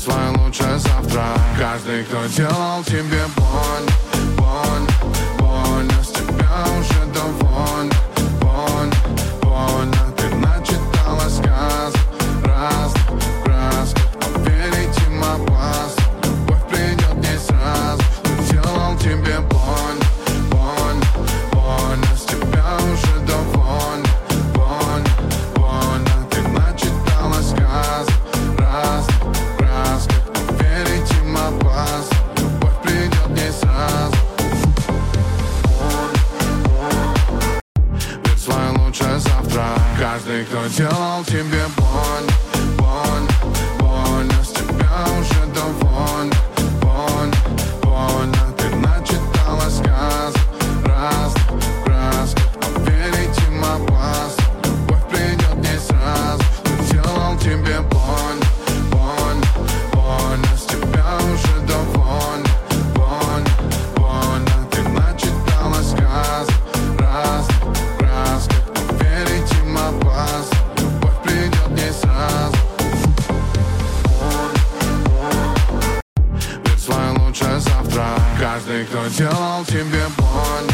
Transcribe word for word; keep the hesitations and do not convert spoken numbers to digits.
свой лучший завтра. Каждый, кто делал тебе боль, боль, больно, с тебя уже довольно, больно, больно. Ты начитала сказ, раз, раз. Поверить им опасно, любовь придет не сразу. Кто делал тебе боль, боль, больно, с тебя уже довольно, больно, больно. Ты начитала сказ, раз, раз. Поверить им опасно, любовь придет не сразу. Верь в свое лучшее завтра. Каждый, кто делал тебе боль, боль, больно, с тебя уже довольно, больно, больно. Ты начитала сказ, раз, раз. Поверить им опасно, любовь придет не сразу. Кто делал тебе боль, боль, больно, с тебя уже довольно, больно, больно. Ты начитала сказ, раз, раз. Поверить им опасно, любовь придет не сразу. Верь в свое лучшее завтра. Каждый, кто делал тебе боль,